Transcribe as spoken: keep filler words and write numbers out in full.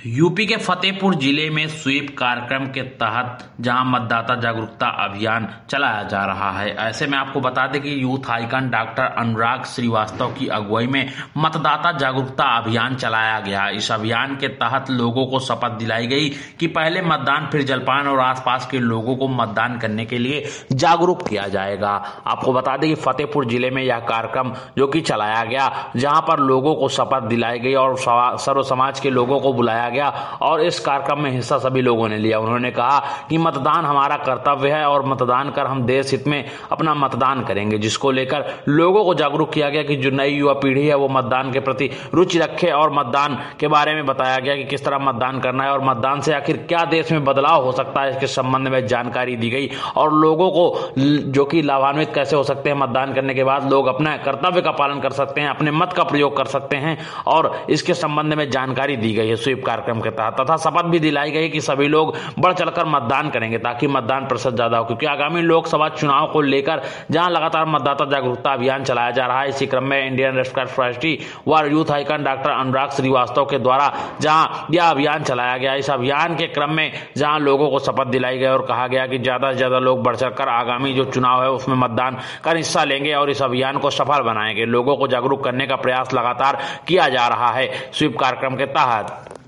UP के फतेहपुर जिले में स्वीप कार्यक्रम के तहत जहां मतदाता जागरूकता अभियान चलाया जा रहा है, ऐसे में आपको बता दें कि youth icon doctor Anurag Srivastava की अगुवाई में मतदाता जागरूकता अभियान चलाया गया। इस अभियान के तहत लोगों को शपथ दिलाई गई कि पहले मतदान फिर जलपान और आसपास के लोगों को मतदान करने के लिए जागरूक किया जाएगा। आपको बता दें कि फतेहपुर जिले में यह कार्यक्रम जो कि चलाया गया, जहां पर लोगों को शपथ दिलाई गई और सर्व समाज के लोगों को बुलाया गया और इस कार्यक्रम में हिस्सा सभी लोगों ने लिया। उन्होंने कहा कि मतदान हमारा कर्तव्य है और मतदान कर हम देश हित में अपना मतदान करेंगे, जिसको लेकर लोगों को जागरूक किया गया कि जो नई युवा पीढ़ी है वो मतदान के प्रति रुचि रखे और मतदान के बारे में बताया गया कि किस तरह मतदान करना है और मतदान से आखिर क्या देश में बदलाव हो सकता है, इसके संबंध में जानकारी दी गई और लोगों को जो कि लाभान्वित कैसे हो सकते हैं। मतदान करने के बाद लोग अपने कर्तव्य का पालन कर सकते हैं, अपने मत का प्रयोग कर सकते हैं और इसके संबंध में जानकारी दी गई है स्वीप कार्यक्रम के तहत, तथा शपथ भी दिलाई गई कि सभी लोग बढ़ चढ़कर मतदान करेंगे ताकि मतदान प्रतिशत ज्यादा हो, क्योंकि आगामी लोकसभा चुनाव को लेकर जहां लगातार मतदाता जागरूकता अभियान चलाया जा रहा है, इसी क्रम में इंडियन रेड क्रॉस सोसाइटी व youth icon doctor Anurag Srivastava के द्वारा जहां यह अभियान चलाया गया। इस अभियान के क्रम में जहां लोगों को शपथ दिलाई गई और कहा गया कि ज्यादा से ज्यादा लोग बढ़ चढ़कर आगामी जो चुनाव है उसमें मतदान कर हिस्सा लेंगे और इस अभियान को सफल बनाएंगे। लोगों को जागरूक करने का प्रयास लगातार किया जा रहा है स्वीप कार्यक्रम के तहत।